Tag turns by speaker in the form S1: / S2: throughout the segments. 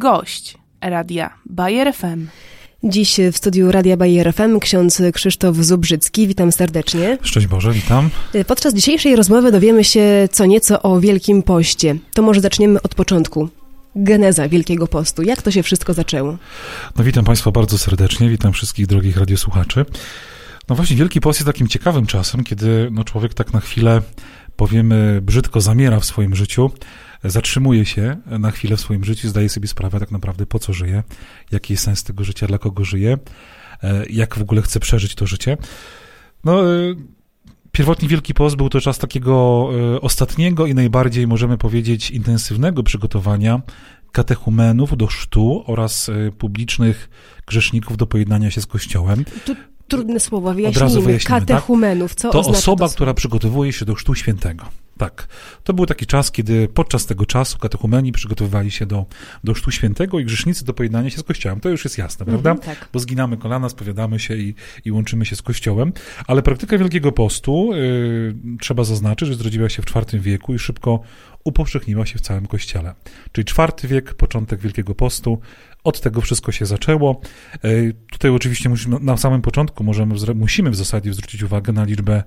S1: gość Radia Bayer FM.
S2: Dziś w studiu Radia Bayer FM ksiądz Krzysztof Zubrzycki. Witam serdecznie.
S3: Szczęść Boże, witam.
S2: Podczas dzisiejszej rozmowy dowiemy się co nieco o Wielkim Poście. To może zaczniemy od początku. Geneza Wielkiego Postu. Jak to się wszystko zaczęło?
S3: No witam Państwa bardzo serdecznie, witam wszystkich drogich radiosłuchaczy. No właśnie, Wielki Post jest takim ciekawym czasem, kiedy człowiek tak na chwilę, powiemy brzydko, zamiera w swoim życiu, zatrzymuje się na chwilę w swoim życiu, zdaje sobie sprawę tak naprawdę po co żyje, jaki jest sens tego życia, dla kogo żyje, jak w ogóle chce przeżyć to życie. Pierwotnie Wielki Post był to czas takiego ostatniego i najbardziej, możemy powiedzieć, intensywnego przygotowania katechumenów do chrztu oraz publicznych grzeszników do pojednania się z Kościołem.
S2: Trudne słowo, wyjaśnijmy. Katechumenów, tak? Co
S3: to
S2: oznacza
S3: osoba,
S2: to
S3: która przygotowuje się do chrztu świętego. Tak. To był taki czas, kiedy podczas tego czasu katechumeni przygotowywali się do chrztu świętego i grzesznicy do pojednania się z Kościołem. To już jest jasne, prawda?
S2: Tak.
S3: Bo zginamy kolana, spowiadamy się i łączymy się z Kościołem. Ale praktyka Wielkiego Postu, trzeba zaznaczyć, że zrodziła się w IV wieku i szybko upowszechniła się w całym Kościele. Czyli IV wiek, początek Wielkiego Postu, od tego wszystko się zaczęło. Tutaj oczywiście na samym początku musimy w zasadzie zwrócić uwagę na liczbę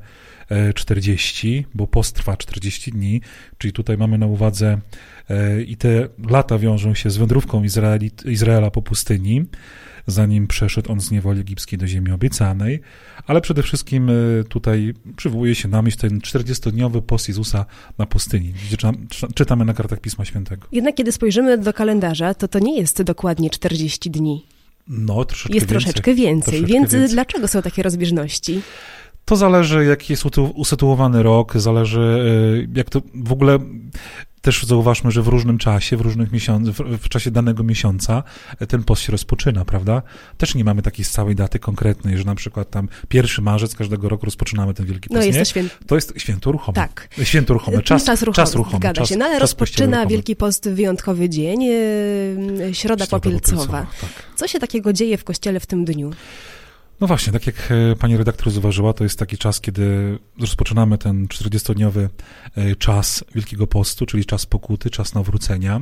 S3: 40, bo post trwa 40 dni, czyli tutaj mamy na uwadze i te lata wiążą się z wędrówką Izraela po pustyni, zanim przeszedł on z niewoli egipskiej do ziemi obiecanej, ale przede wszystkim tutaj przywołuje się na myśl ten 40-dniowy post Jezusa na pustyni, gdzie czytamy na kartach Pisma Świętego.
S2: Jednak kiedy spojrzymy do kalendarza, to nie jest dokładnie 40 dni.
S3: Jest
S2: troszeczkę więcej. Więc dlaczego są takie rozbieżności?
S3: To zależy, jaki jest usytuowany rok, zależy, jak to w ogóle też zauważmy, że w różnym czasie, w czasie danego miesiąca ten post się rozpoczyna, prawda? Też nie mamy takiej stałej daty konkretnej, że na przykład tam 1 marzec każdego roku rozpoczynamy ten Wielki Post. To jest święto ruchome. Tak. Święto ruchome, czas ruchomy.
S2: Zgadza się, ale rozpoczyna Wielki Post wyjątkowy dzień, Środa Popielcowa. Tak. Co się takiego dzieje w Kościele w tym dniu?
S3: No właśnie, tak jak pani redaktor zauważyła, to jest taki czas, kiedy rozpoczynamy ten 40-dniowy czas Wielkiego Postu, czyli czas pokuty, czas nawrócenia.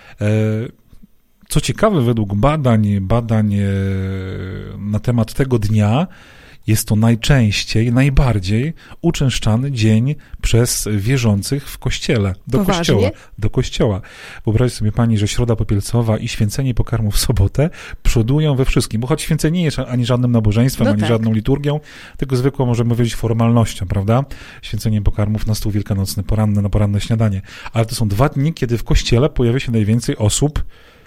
S3: Co ciekawe, według badań na temat tego dnia, jest to najbardziej uczęszczany dzień przez wierzących w Kościele, do Kościoła. Wyobraźcie sobie pani, że Środa Popielcowa i święcenie pokarmów w sobotę przodują we wszystkim, bo choć święcenie nie jest ani żadnym nabożeństwem, ani żadną liturgią, tylko zwykłą, możemy powiedzieć, formalnością, prawda? Święcenie pokarmów na stół wielkanocny, na poranne śniadanie. Ale to są 2 dni, kiedy w Kościele pojawia się najwięcej osób,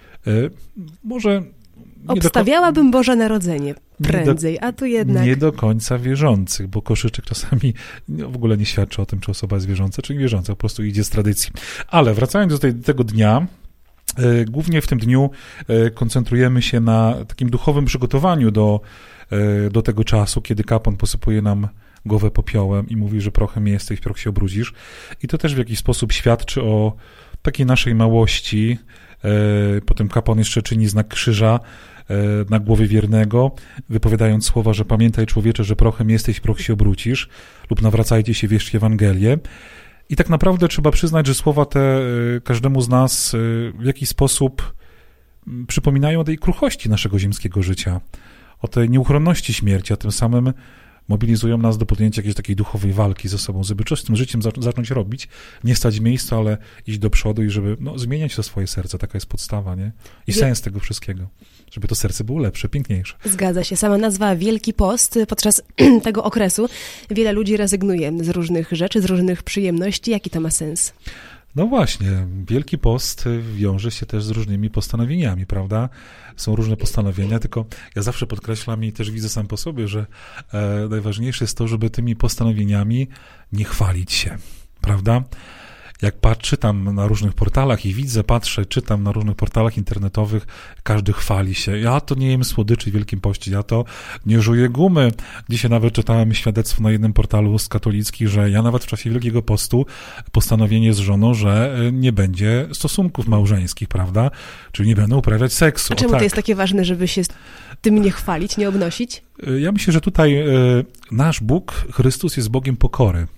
S2: obstawiałabym Boże Narodzenie prędzej, a tu jednak...
S3: Nie do końca wierzących, bo koszyczek czasami w ogóle nie świadczy o tym, czy osoba jest wierząca, czy nie wierząca, po prostu idzie z tradycji. Ale wracając do tego dnia, głównie w tym dniu koncentrujemy się na takim duchowym przygotowaniu do tego czasu, kiedy kapłan posypuje nam głowę popiołem i mówi, że prochem jesteś, proch się obrudzisz. I to też w jakiś sposób świadczy o takiej naszej małości. Potem kapłan jeszcze czyni znak krzyża na głowie wiernego, wypowiadając słowa, że pamiętaj człowiecze, że prochem jesteś, proch się obrócisz, lub nawracajcie się, wierzcie Ewangelię. I tak naprawdę trzeba przyznać, że słowa te każdemu z nas w jakiś sposób przypominają o tej kruchości naszego ziemskiego życia, o tej nieuchronności śmierci, a tym samym mobilizują nas do podjęcia jakiejś takiej duchowej walki ze sobą, żeby coś z tym życiem zacząć robić, nie stać w miejscu, ale iść do przodu i żeby zmieniać to swoje serce. Taka jest podstawa, nie? I sens tego wszystkiego. Żeby to serce było lepsze, piękniejsze.
S2: Zgadza się. Sama nazwa Wielki Post, podczas tego okresu wiele ludzi rezygnuje z różnych rzeczy, z różnych przyjemności. Jaki to ma sens?
S3: No właśnie, Wielki Post wiąże się też z różnymi postanowieniami, prawda? Są różne postanowienia, tylko ja zawsze podkreślam i też widzę sam po sobie, że najważniejsze jest to, żeby tymi postanowieniami nie chwalić się, prawda? Jak czytam na różnych portalach i czytam na różnych portalach internetowych, każdy chwali się. Ja to nie jem słodyczy w Wielkim Poście, ja to nie żuję gumy. Dzisiaj nawet czytałem świadectwo na jednym portalu z katolickich, że ja nawet w czasie Wielkiego Postu postanowienie z żoną, że nie będzie stosunków małżeńskich, prawda? Czyli nie będę uprawiać seksu.
S2: A czemu to jest takie ważne, żeby się tym nie chwalić, nie obnosić?
S3: Ja myślę, że tutaj nasz Bóg, Chrystus, jest Bogiem pokory.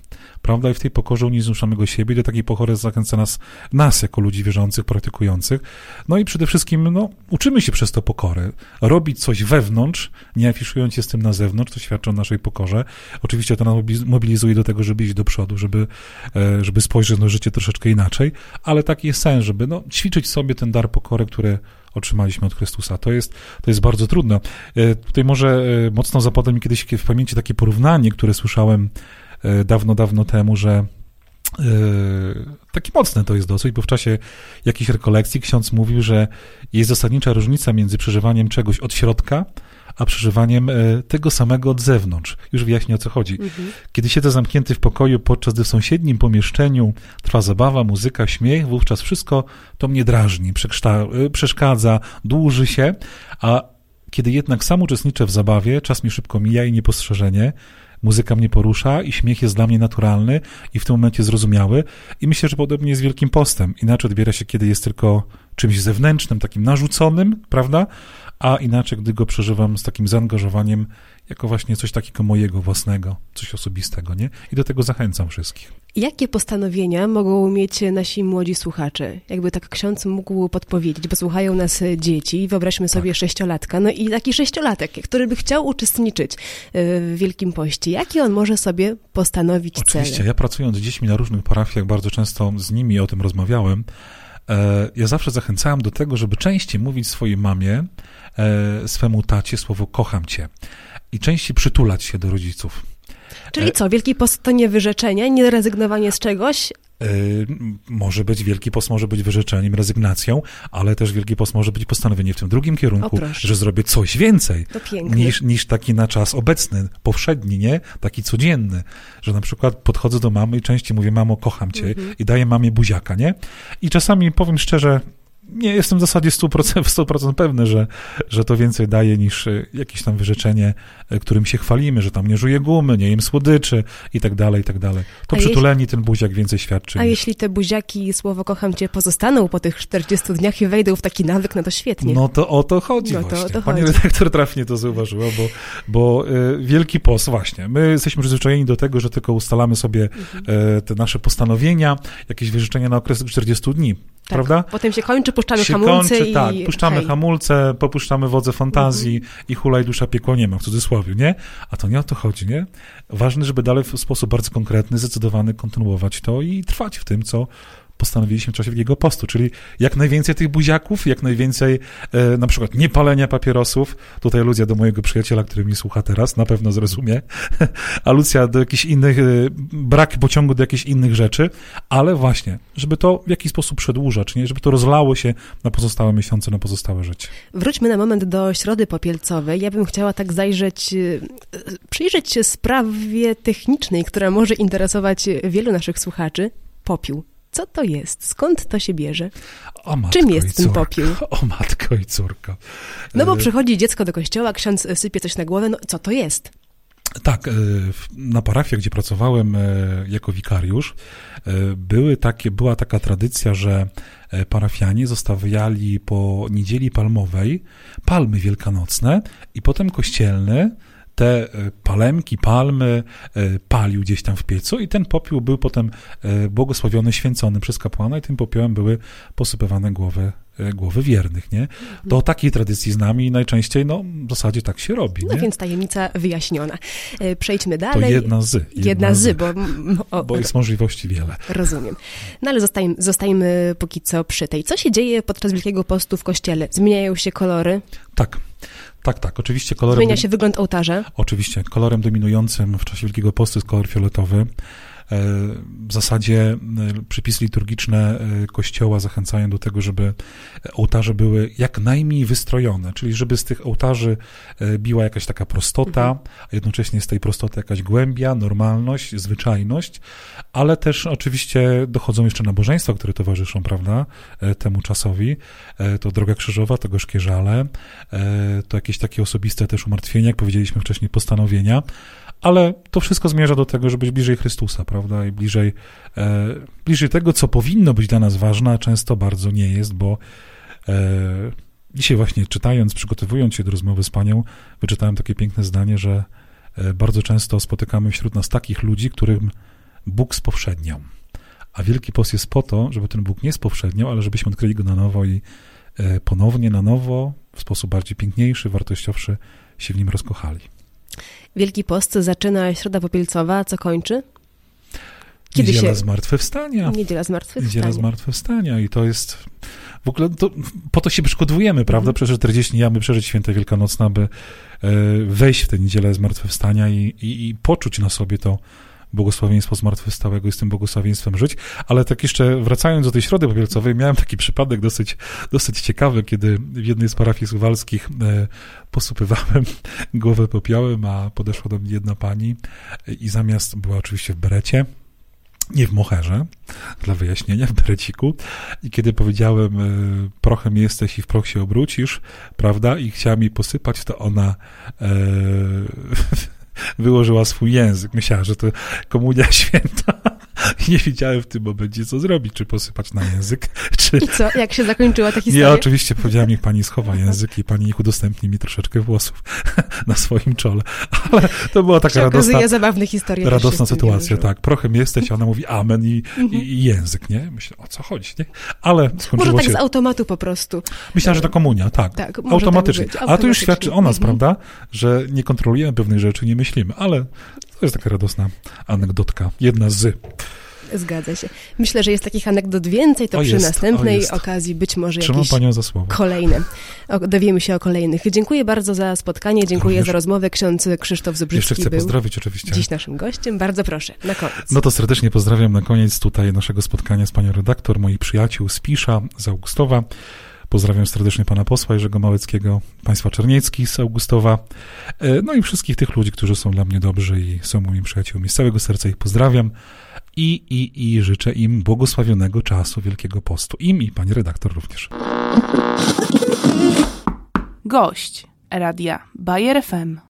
S3: prawda? I w tej pokorze uniżmy samego siebie i do takiej pokory zachęca nas jako ludzi wierzących, praktykujących. No i przede wszystkim, uczymy się przez to pokory. Robić coś wewnątrz, nie afiszując się z tym na zewnątrz, to świadczy o naszej pokorze. Oczywiście to nas mobilizuje do tego, żeby iść do przodu, żeby spojrzeć na życie troszeczkę inaczej, ale taki jest sens, żeby ćwiczyć sobie ten dar pokory, który otrzymaliśmy od Chrystusa. To jest bardzo trudne. Tutaj może mocno zapadło mi kiedyś w pamięci takie porównanie, które słyszałem dawno temu, że takie mocne to jest dosyć, bo w czasie jakiejś rekolekcji ksiądz mówił, że jest zasadnicza różnica między przeżywaniem czegoś od środka, a przeżywaniem tego samego od zewnątrz. Już wyjaśnię, o co chodzi. Kiedy siedzę zamknięty w pokoju, podczas gdy w sąsiednim pomieszczeniu trwa zabawa, muzyka, śmiech, wówczas wszystko to mnie drażni, przeszkadza, dłuży się, a kiedy jednak sam uczestniczę w zabawie, czas mi szybko mija i niepostrzeżenie, muzyka mnie porusza i śmiech jest dla mnie naturalny i w tym momencie zrozumiały. I myślę, że podobnie jest z Wielkim Postem. Inaczej odbiera się, kiedy jest tylko czymś zewnętrznym, takim narzuconym, prawda? A inaczej, gdy go przeżywam z takim zaangażowaniem, jako właśnie coś takiego mojego, własnego, coś osobistego, nie? I do tego zachęcam wszystkich.
S2: Jakie postanowienia mogą mieć nasi młodzi słuchacze? Jakby tak ksiądz mógł podpowiedzieć, bo słuchają nas dzieci, wyobraźmy sobie 6-latka, i taki 6-latek, który by chciał uczestniczyć w Wielkim Poście. Jaki on może sobie postanowić cele?
S3: Oczywiście, ja pracując z dziećmi na różnych parafiach, bardzo często z nimi o tym rozmawiałem. Ja zawsze zachęcałem do tego, żeby częściej mówić swojej mamie, swemu tacie słowo kocham cię i częściej przytulać się do rodziców.
S2: Czyli co, Wielki Post to nie wyrzeczenie, nie rezygnowanie z czegoś?
S3: Może być Wielki Post, może być wyrzeczeniem, rezygnacją, ale też Wielki Post może być postanowienie w tym drugim kierunku, że zrobię coś więcej niż taki na czas obecny, powszedni, nie? Taki codzienny, że na przykład podchodzę do mamy i częściej mówię, mamo, kocham cię i daję mamie buziaka, nie? I czasami, powiem szczerze, nie jestem w zasadzie 100% pewny, że to więcej daje niż jakieś tam wyrzeczenie, którym się chwalimy, że tam nie żuję gumy, nie jem słodyczy i tak dalej, i tak dalej. To przytuleni ten buziak więcej świadczy.
S2: Jeśli te buziaki i słowo kocham cię pozostaną po tych 40 dniach i wejdą w taki nawyk, to świetnie.
S3: No to o to chodzi właśnie. Pani redaktor trafnie to zauważyła, bo Wielki Post właśnie. My jesteśmy przyzwyczajeni do tego, że tylko ustalamy sobie te nasze postanowienia, jakieś wyrzeczenia na okres 40 dni. Tak, prawda?
S2: Potem się kończy, puszczamy hamulce i...
S3: Tak, puszczamy hamulce, popuszczamy wodze fantazji i hulaj dusza piekła nie ma, w cudzysłowie, nie? A to nie o to chodzi, nie? Ważne, żeby dalej w sposób bardzo konkretny, zdecydowany kontynuować to i trwać w tym, co postanowiliśmy w czasie Wielkiego Postu, czyli jak najwięcej tych buziaków, jak najwięcej na przykład niepalenia papierosów. Tutaj aluzja do mojego przyjaciela, który mnie słucha teraz, na pewno zrozumie. Aluzja do jakichś innych, brak pociągu do jakichś innych rzeczy, ale właśnie, żeby to w jakiś sposób przedłużać, nie? Żeby to rozlało się na pozostałe miesiące, na pozostałe życie.
S2: Wróćmy na moment do Środy Popielcowej. Ja bym chciała tak przyjrzeć się sprawie technicznej, która może interesować wielu naszych słuchaczy. Popiół. Co to jest? Skąd to się bierze? Czym jest ten popiół?
S3: O matko i córko.
S2: Bo przychodzi dziecko do kościoła, ksiądz sypie coś na głowę, co to jest?
S3: Tak, na parafiach, gdzie pracowałem jako wikariusz, była taka tradycja, że parafianie zostawiali po niedzieli palmowej palmy wielkanocne i potem kościelny te palemki, palmy palił gdzieś tam w piecu i ten popiół był potem błogosławiony, święcony przez kapłana i tym popiołem były posypywane głowy wiernych, nie? Do takiej tradycji z nami najczęściej, w zasadzie tak się robi.
S2: No więc tajemnica wyjaśniona. Przejdźmy dalej.
S3: To jedna z, bo jest możliwości wiele.
S2: Rozumiem. Ale zostajmy póki co przy tej. Co się dzieje podczas Wielkiego Postu w kościele? Zmieniają się kolory?
S3: Tak, oczywiście kolorem...
S2: Zmienia się wygląd ołtarza?
S3: Oczywiście. Kolorem dominującym w czasie Wielkiego Postu jest kolor fioletowy. W zasadzie przepisy liturgiczne Kościoła zachęcają do tego, żeby ołtarze były jak najmniej wystrojone, czyli żeby z tych ołtarzy biła jakaś taka prostota, a jednocześnie z tej prostoty jakaś głębia, normalność, zwyczajność, ale też oczywiście dochodzą jeszcze nabożeństwa, które towarzyszą, prawda, temu czasowi. To Droga Krzyżowa, to Gorzkie Żale, to jakieś takie osobiste też umartwienia, jak powiedzieliśmy wcześniej, postanowienia, ale to wszystko zmierza do tego, żeby być bliżej Chrystusa, prawda, i bliżej tego, co powinno być dla nas ważne, a często bardzo nie jest, bo dzisiaj właśnie czytając, przygotowując się do rozmowy z Panią, wyczytałem takie piękne zdanie, że bardzo często spotykamy wśród nas takich ludzi, którym Bóg spowszedniał. A Wielki Post jest po to, żeby ten Bóg nie spowszedniał, ale żebyśmy odkryli go na nowo i ponownie na nowo, w sposób bardziej piękniejszy, wartościowszy się w nim rozkochali.
S2: Wielki Post zaczyna Środa Popielcowa, co kończy?
S3: Niedziela Zmartwychwstania.
S2: Niedziela
S3: Zmartwychwstania i to jest... W ogóle po to się przygotowujemy, prawda? Przez 40 dni, aby przeżyć Święta Wielkanocne, aby wejść w tę Niedzielę Zmartwychwstania i poczuć na sobie to błogosławieństwo zmartwychwstałego i z tym błogosławieństwem żyć. Ale tak jeszcze wracając do tej Środy Popielcowej, miałem taki przypadek dosyć ciekawy, kiedy w jednej z parafii suwalskich posypywałem głowę popiołem, a podeszła do mnie jedna pani i zamiast, była oczywiście w berecie, nie w moherze, dla wyjaśnienia, w bereciku. I kiedy powiedziałem, prochem jesteś i w proch się obrócisz, prawda, i chciała mi posypać, to ona wyłożyła swój język. Myślała, że to komunia święta. I nie wiedziałem w tym momencie, co zrobić, czy posypać na język, czy...
S2: I co? Jak się zakończyła ta historia?
S3: Ja oczywiście powiedziałem, niech pani schowa język i pani niech udostępni mi troszeczkę włosów na swoim czole. Ale to była taka radosna sytuacja. Tak, prochem jesteś, a ona mówi amen i język, nie? Myślę, o co chodzi, nie? Ale skończyło
S2: Może tak
S3: się...
S2: z automatu po prostu.
S3: Myślałem, że to komunia, tak automatycznie. Tak a to już świadczy o nas, prawda? Że nie kontrolujemy pewnych rzeczy, nie myślimy, ale to jest taka radosna anegdotka. Jedna z...
S2: Zgadza się. Myślę, że jest takich anegdot więcej, to przy następnej okazji być może jakieś
S3: panią za słowo.
S2: Kolejne. Dowiemy się o kolejnych. Dziękuję bardzo za spotkanie, dziękuję za rozmowę. Ksiądz Krzysztof Zubrzycki
S3: jeszcze chcę pozdrowić oczywiście.
S2: Dziś naszym gościem. Bardzo proszę, na koniec.
S3: No to serdecznie pozdrawiam na koniec tutaj naszego spotkania z panią redaktor, moich przyjaciół z Pisza, z Augustowa. Pozdrawiam serdecznie pana posła Jerzego Małeckiego, państwa Czernieckich z Augustowa, no i wszystkich tych ludzi, którzy są dla mnie dobrzy i są moimi przyjaciółmi. Z całego serca ich pozdrawiam i życzę im błogosławionego czasu Wielkiego Postu. Im i pani redaktor również.
S1: Gość Radia Bayer FM.